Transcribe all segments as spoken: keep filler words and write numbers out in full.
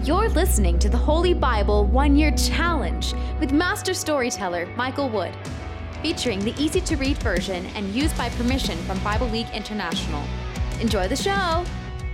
You're listening to the Holy Bible One-Year Challenge with Master Storyteller Michael Wood, featuring the easy-to-read version and used by permission from Bible League International. Enjoy the show!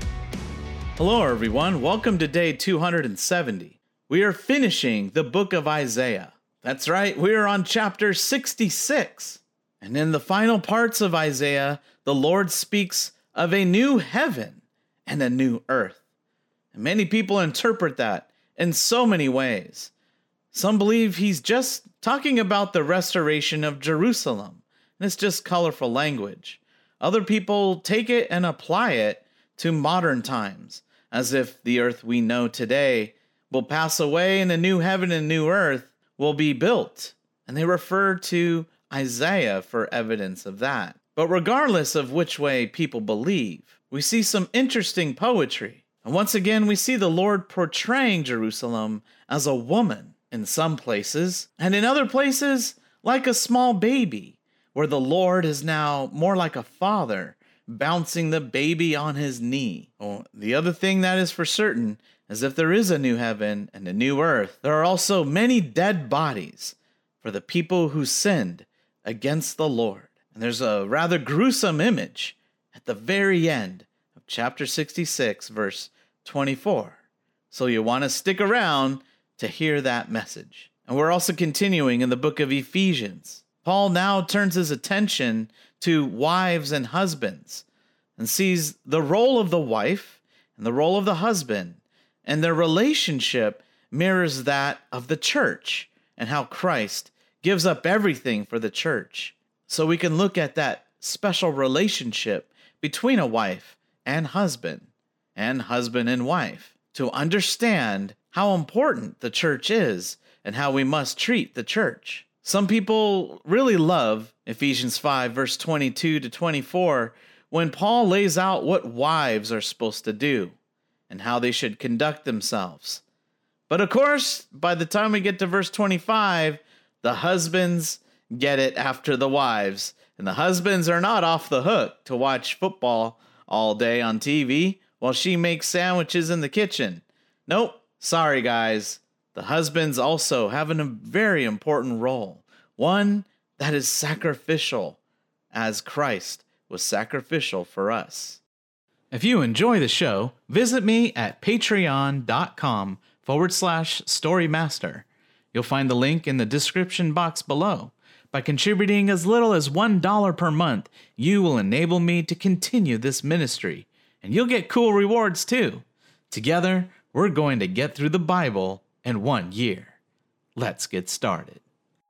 Hello everyone, welcome to day two hundred seventy. We are finishing the book of Isaiah. That's right, we are on chapter sixty-six. And in the final parts of Isaiah, the Lord speaks of a new heaven and a new earth. And many people interpret that in so many ways. Some believe he's just talking about the restoration of Jerusalem, and it's just colorful language. Other people take it and apply it to modern times, as if the earth we know today will pass away and a new heaven and new earth will be built. And they refer to Isaiah for evidence of that. But regardless of which way people believe, we see some interesting poetry. And once again, we see the Lord portraying Jerusalem as a woman in some places, and in other places, like a small baby, where the Lord is now more like a father, bouncing the baby on his knee. Oh, the other thing that is for certain is if there is a new heaven and a new earth, there are also many dead bodies for the people who sinned against the Lord. And there's a rather gruesome image at the very end of chapter sixty-six, verse twenty-four. So you want to stick around to hear that message. And we're also continuing in the book of Ephesians. Paul now turns his attention to wives and husbands and sees the role of the wife and the role of the husband, and their relationship mirrors that of the church and how Christ gives up everything for the church. So we can look at that special relationship between a wife and husband and husband and wife to understand how important the church is and how we must treat the church. Some people really love Ephesians five, verse twenty-two to twenty-four, when Paul lays out what wives are supposed to do and how they should conduct themselves. But of course, by the time we get to verse twenty-five, the husbands get it after the wives, and the husbands are not off the hook to watch football all day on T V while she makes sandwiches in the kitchen. Nope, sorry guys. The husbands also have a very important role, one that is sacrificial, as Christ was sacrificial for us. If you enjoy the show, visit me at patreon.com forward slash storymaster. You'll find the link in the description box below. By contributing as little as one dollar per month, you will enable me to continue this ministry, and you'll get cool rewards too. Together, we're going to get through the Bible in one year. Let's get started.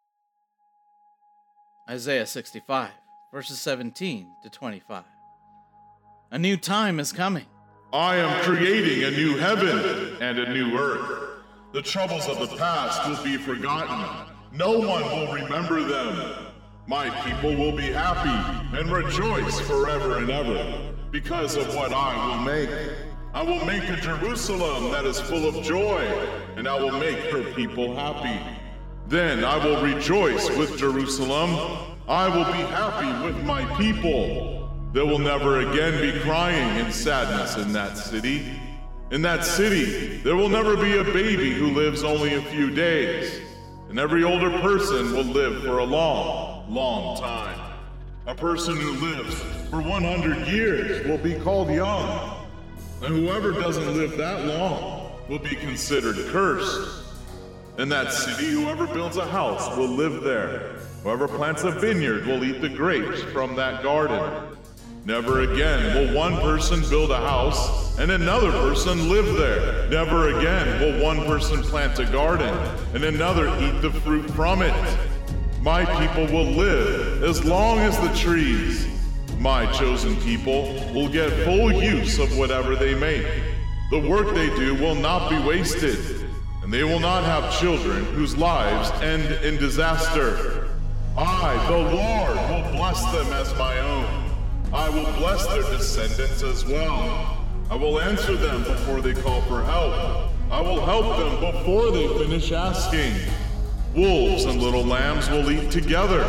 Isaiah sixty-five, verses seventeen to twenty-five. A new time is coming. I am creating a new heaven and a new earth. The troubles of the past will be forgotten. No one will remember them. My people will be happy and rejoice forever and ever because of what I will make. I will make a Jerusalem that is full of joy, and I will make her people happy. Then I will rejoice with Jerusalem. I will be happy with my people. There will never again be crying and sadness in that city. In that city, there will never be a baby who lives only a few days, and every older person will live for a long, long time. A person who lives for one hundred years will be called young. And whoever doesn't live that long will be considered cursed. In that city, whoever builds a house will live there. Whoever plants a vineyard will eat the grapes from that garden. Never again will one person build a house and another person live there. Never again will one person plant a garden and another eat the fruit from it. My people will live as long as the trees. My chosen people will get full use of whatever they make. The work they do will not be wasted, and they will not have children whose lives end in disaster. I, the Lord, will bless them as my own. I will bless their descendants as well. I will answer them before they call for help. I will help them before they finish asking. Wolves and little lambs will eat together.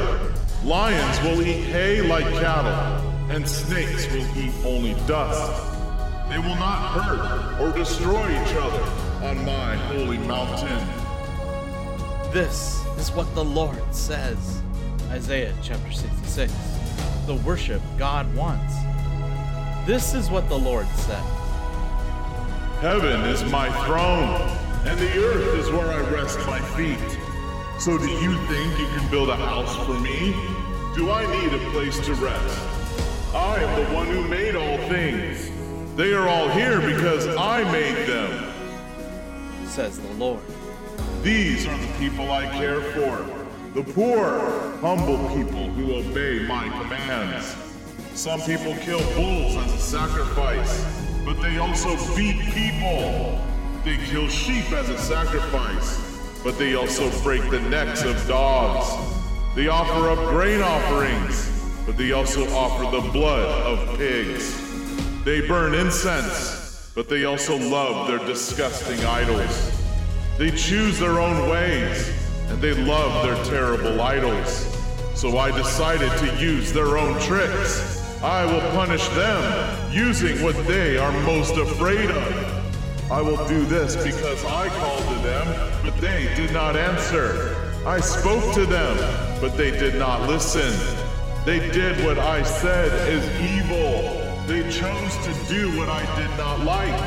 Lions will eat hay like cattle, and snakes will eat only dust. They will not hurt or destroy each other on my holy mountain. This is what the Lord says. Isaiah chapter sixty-six. The worship God wants. This is what the Lord says. Heaven is my throne, and the earth is where I rest my feet. So do you think you can build a house for me? Do I need a place to rest? I am the one who made all things. They are all here because I made them, says the Lord. These are the people I care for, the poor, humble people who obey my commands. Some people kill bulls as a sacrifice, but they also beat people. They kill sheep as a sacrifice, but they also break the necks of dogs. They offer up grain offerings, but they also offer the blood of pigs. They burn incense, but they also love their disgusting idols. They choose their own ways, and they love their terrible idols. So I decided to use their own tricks. I will punish them using what they are most afraid of. I will do this because I called to them, but they did not answer. I spoke to them, but they did not listen. They did what I said is evil. They chose to do what I did not like.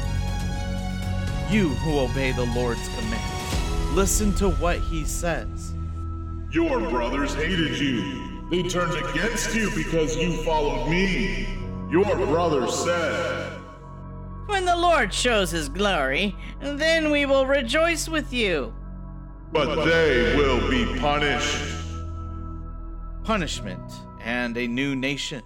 You who obey the Lord's commands, listen to what he says. Your brothers hated you. They turned against you because you followed me. Your brothers said, when the Lord shows his glory, then we will rejoice with you. But they will be punished. Punishment and a new nation.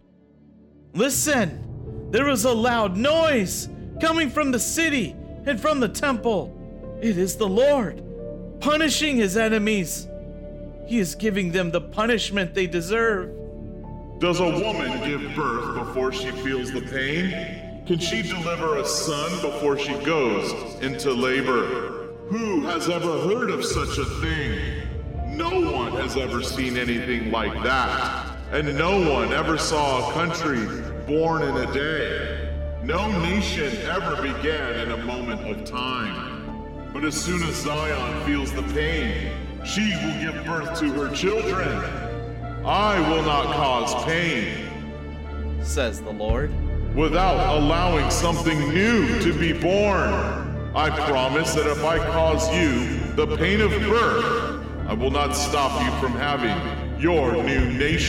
Listen! There was a loud noise coming from the city and from the temple. It is the Lord, punishing his enemies. He is giving them the punishment they deserve. Does a woman give birth before she feels the pain? Can she deliver a son before she goes into labor? Who has ever heard of such a thing? No one has ever seen anything like that. And no one ever saw a country born in a day. No nation ever began in a moment of time. But as soon as Zion feels the pain, she will give birth to her children. I will not cause pain, says the Lord, without allowing something new to be born. I promise that if I cause you the pain of birth, I will not stop you from having your new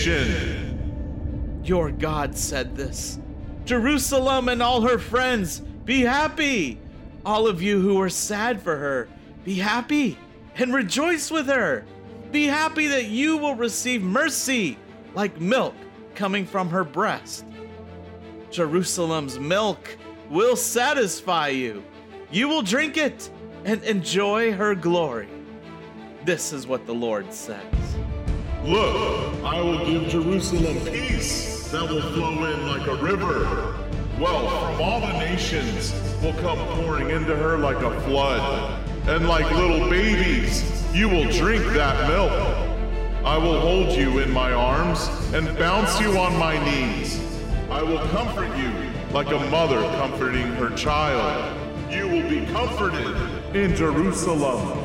nation. Your God said this. Jerusalem and all her friends, be happy. All of you who are sad for her, be happy and rejoice with her. Be happy that you will receive mercy like milk coming from her breast. Jerusalem's milk will satisfy you. You will drink it and enjoy her glory. This is what the Lord says. Look, I will give Jerusalem peace that will flow in like a river. Wealth from all the nations will come pouring into her like a flood. And like little babies, you will drink that milk. I will hold you in my arms and bounce you on my knees. I will comfort you like a mother comforting her child. You will be comforted in Jerusalem.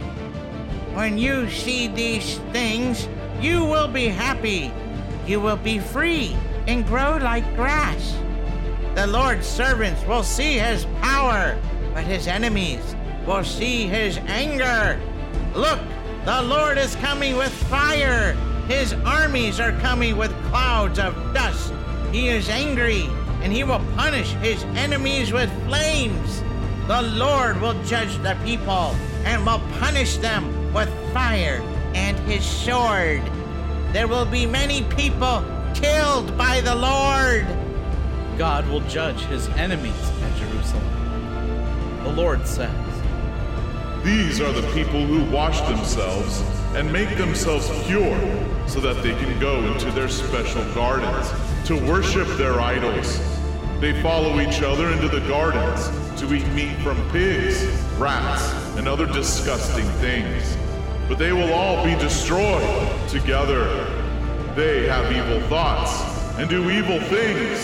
When you see these things, you will be happy. You will be free and grow like grass. The Lord's servants will see his power, but his enemies will see his anger. Look, the Lord is coming with fire. His armies are coming with clouds of dust. He is angry, and he will punish his enemies with flames. The Lord will judge the people and will punish them with fire and his sword. There will be many people killed by the Lord. God will judge his enemies at Jerusalem. The Lord says, these are the people who wash themselves and make themselves pure so that they can go into their special gardens to worship their idols. They follow each other into the gardens to eat meat from pigs, rats, and other disgusting things. But they will all be destroyed together. They have evil thoughts and do evil things,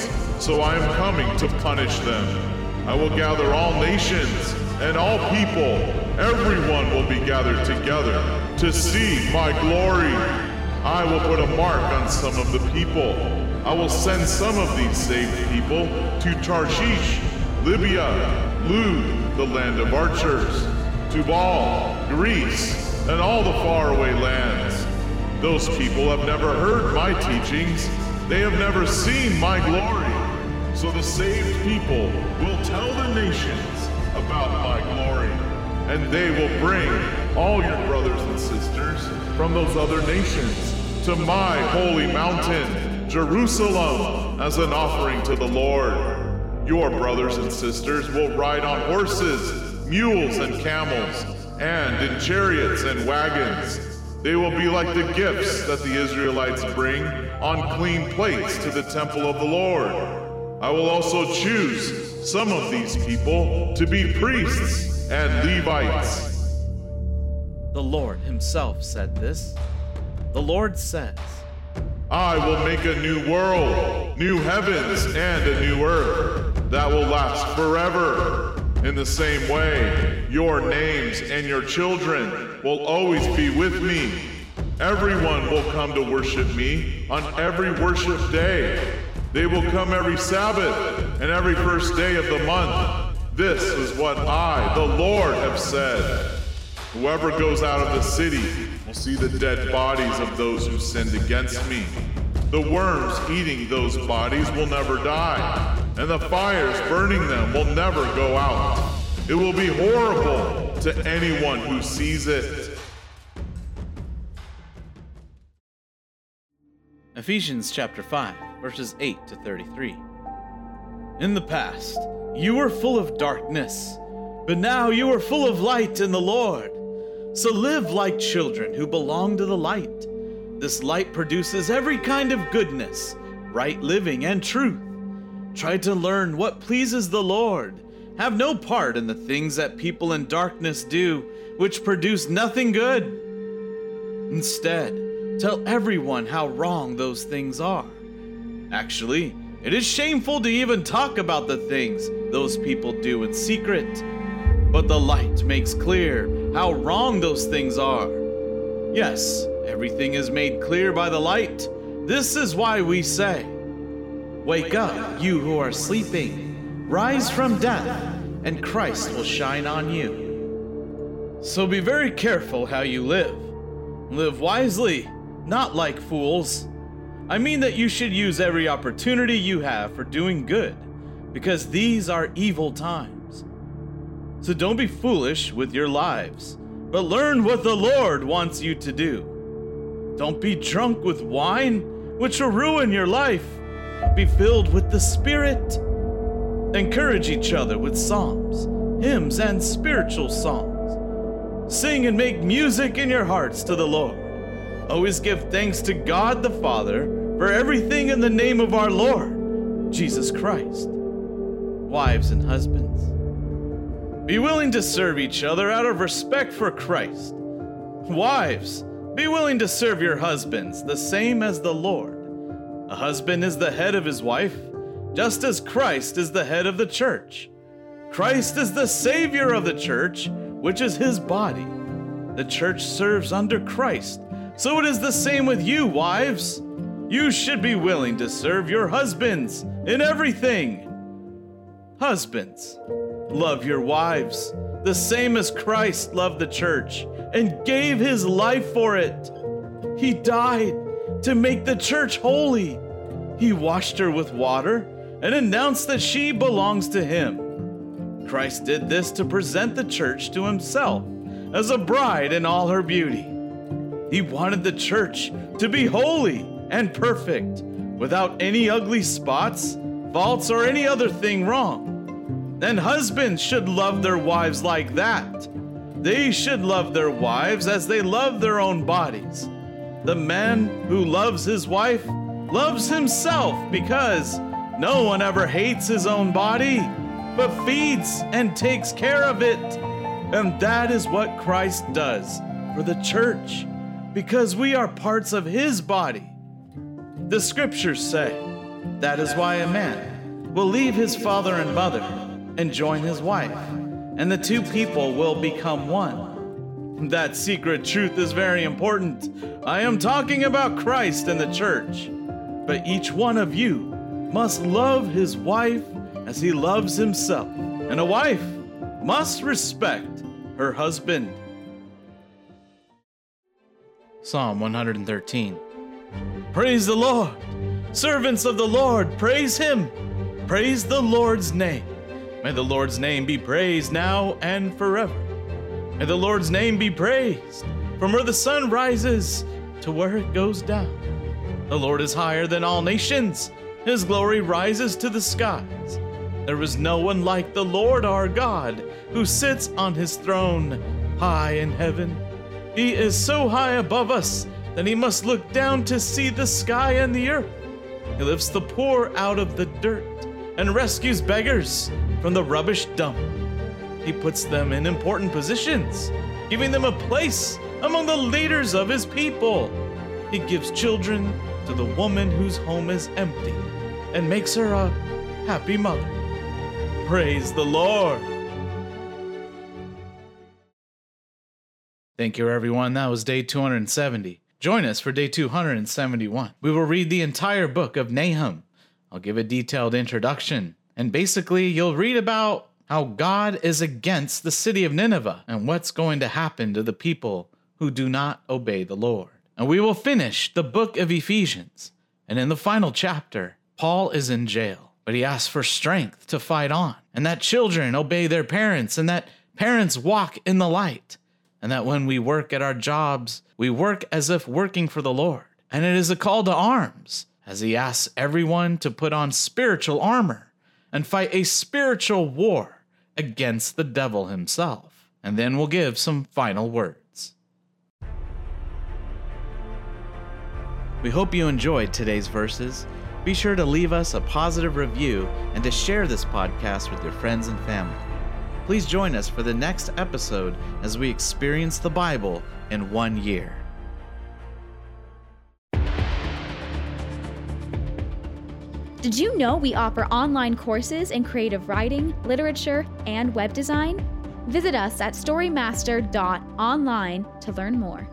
so I am coming to punish them. I will gather all nations and all people. Everyone will be gathered together to see my glory. I will put a mark on some of the people. I will send some of these saved people to Tarshish, Libya, Lud, the land of archers, Tubal, Greece, and all the faraway lands. Those people have never heard my teachings. They have never seen my glory. So the saved people will tell the nations about my glory, and they will bring all your brothers and sisters from those other nations to my holy mountain, Jerusalem, as an offering to the Lord. Your brothers and sisters will ride on horses, mules, and camels, and in chariots and wagons. They will be like the gifts that the Israelites bring on clean plates to the temple of the Lord. I will also choose some of these people to be priests and Levites. The Lord himself said this. The Lord says, I will make a new world, new heavens, and a new earth that will last forever. In the same way, your names and your children will always be with me. Everyone will come to worship me on every worship day. They will come every Sabbath and every first day of the month. This is what I, the Lord, have said. Whoever goes out of the city will see the dead bodies of those who sinned against me. The worms eating those bodies will never die, and the fires burning them will never go out. It will be horrible to anyone who sees it. Ephesians chapter five, verses eight to thirty-three. In the past, you were full of darkness, but now you are full of light in the Lord. So live like children who belong to the light. This light produces every kind of goodness, right living, and truth. Try to learn what pleases the Lord. Have no part in the things that people in darkness do, which produce nothing good. Instead, tell everyone how wrong those things are. Actually, it is shameful to even talk about the things those people do in secret. But the light makes clear how wrong those things are. Yes, everything is made clear by the light. This is why we say, wake up, you who are sleeping. Rise from death, and Christ will shine on you. So be very careful how you live. Live wisely, not like fools. I mean that you should use every opportunity you have for doing good, because these are evil times. So don't be foolish with your lives, but learn what the Lord wants you to do. Don't be drunk with wine, which will ruin your life. Be filled with the Spirit. Encourage each other with psalms, hymns, and spiritual songs. Sing and make music in your hearts to the Lord. Always give thanks to God the Father for everything in the name of our Lord, Jesus Christ. Wives and husbands, be willing to serve each other out of respect for Christ. Wives, be willing to serve your husbands the same as the Lord. A husband is the head of his wife, just as Christ is the head of the church. Christ is the Savior of the church, which is his body. The church serves under Christ, so it is the same with you, wives. You should be willing to serve your husbands in everything. Husbands, love your wives, the same as Christ loved the church and gave his life for it. He died to make the church holy. He washed her with water and announced that she belongs to him. Christ did this to present the church to himself as a bride in all her beauty. He wanted the church to be holy and perfect, without any ugly spots, faults, or any other thing wrong. And husbands should love their wives like that. They should love their wives as they love their own bodies. The man who loves his wife loves himself, because no one ever hates his own body, but feeds and takes care of it. And that is what Christ does for the church, because we are parts of his body. The scriptures say, that is why a man will leave his father and mother and join his wife, and the two people will become one. That secret truth is very important. I am talking about Christ and the church. But each one of you must love his wife as he loves himself, and a wife must respect her husband. Psalm one hundred thirteen. Praise the Lord! Servants of the Lord, praise him! Praise the Lord's name. May the Lord's name be praised now and forever. May the Lord's name be praised from where the sun rises to where it goes down. The Lord is higher than all nations. His glory rises to the skies. There is no one like the Lord our God, who sits on his throne high in heaven. He is so high above us that he must look down to see the sky and the earth. He lifts the poor out of the dirt and rescues beggars from the rubbish dump. He puts them in important positions, giving them a place among the leaders of his people. He gives children to the woman whose home is empty and makes her a happy mother. Praise the Lord. Thank you, everyone. That was day two hundred seventy. Join us for day two hundred seventy-one. We will read the entire book of Nahum. I'll give a detailed introduction. And basically, you'll read about how God is against the city of Nineveh and what's going to happen to the people who do not obey the Lord. And we will finish the book of Ephesians. And in the final chapter, Paul is in jail, but he asks for strength to fight on, and that children obey their parents, and that parents walk in the light, and that when we work at our jobs, we work as if working for the Lord. And it is a call to arms, as he asks everyone to put on spiritual armor and fight a spiritual war against the devil himself. And then we'll give some final words. We hope you enjoyed today's verses. Be sure to leave us a positive review and to share this podcast with your friends and family. Please join us for the next episode as we experience the Bible in one year. Did you know we offer online courses in creative writing, literature, and web design? Visit us at storymaster dot online to learn more.